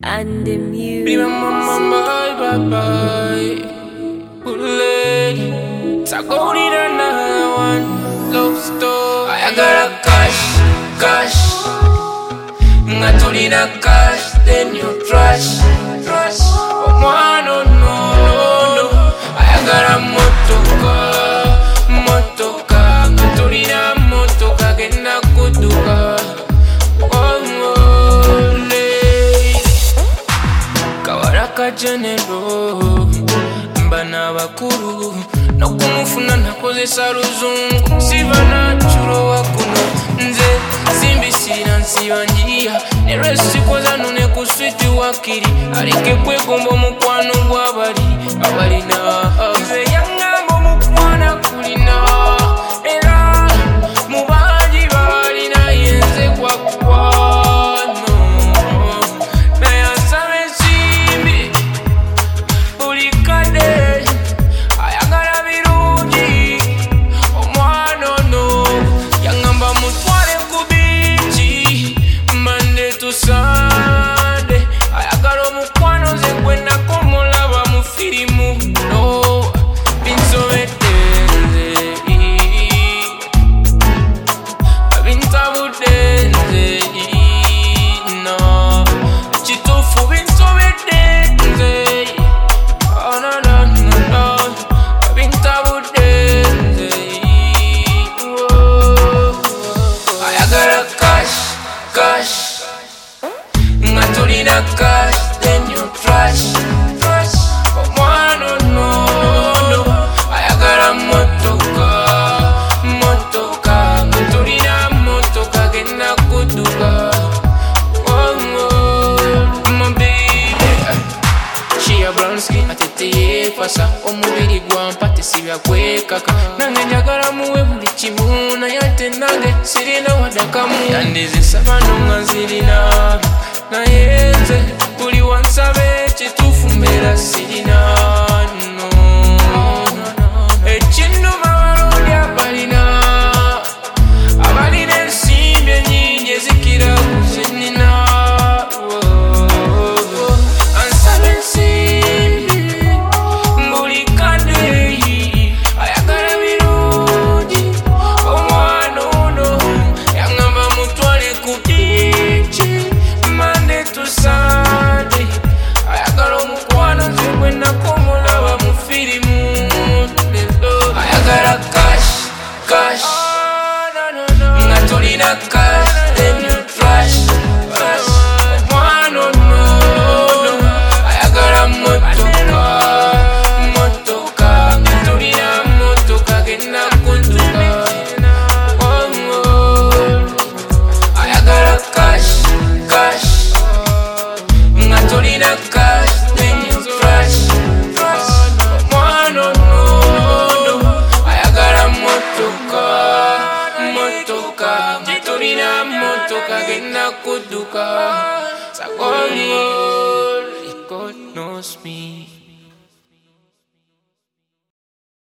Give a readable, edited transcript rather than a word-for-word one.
and the music. Bye bye. Sagoni another one. Love story. I got a cash. Ngatulina cash, then you trash. Oh no. I got a motoka. Ngatulina motoka genda kuduka. Kawaraka Janero mbana bakuru no kumufuna nakozesa luzungu siva natulo wakuno nze simbisira nsibanjira nerwesi koza nune kuswiti wakiri alike kwegomba omukwano gw'abalina nze yangamba omukwana kulina era mubanji balina yenze kwakwano nayansaba ensimbi buli kadde ayagala birungi omwana ono yangamba mutwale ku biiki Monday to Sunday ayagala omukwano nze gwe nakomolaba mu firimu no binsobedde nze bintabudde nze no kituufu binsobedde nze no bintabudde nze ayagala cash ngatulina cash then you trash omwana ono ayagala motoka ngatulina motoka genda kuduka my baby she a brown skin ateteye fasa omubiri gwampate sibya kwekaka nange njagala muwe buli kimu naye ate nange sirina wadakamu yandizisaba nonga nzirina naye nze buli wansabe kituufu mbeera sirina no ekinnuma balondy abalina ensimbi ennyingi ezikira kuzenina ansaba ensimbi buli kadde ayagala birungi omwana ono yangamba mutwale ku biiki Monday to Sunday ayagala omukwano nze gwe nakomolaba mu firimu ayagala cash ngatulina cash then you trash omwana ono ayagala motoka ngatulina motoka genda kuduka ayagala cash ngatulina cash then you trash omwana ono ayagala motoka ngatulina motoka genda kuduka Sagoni God knows me.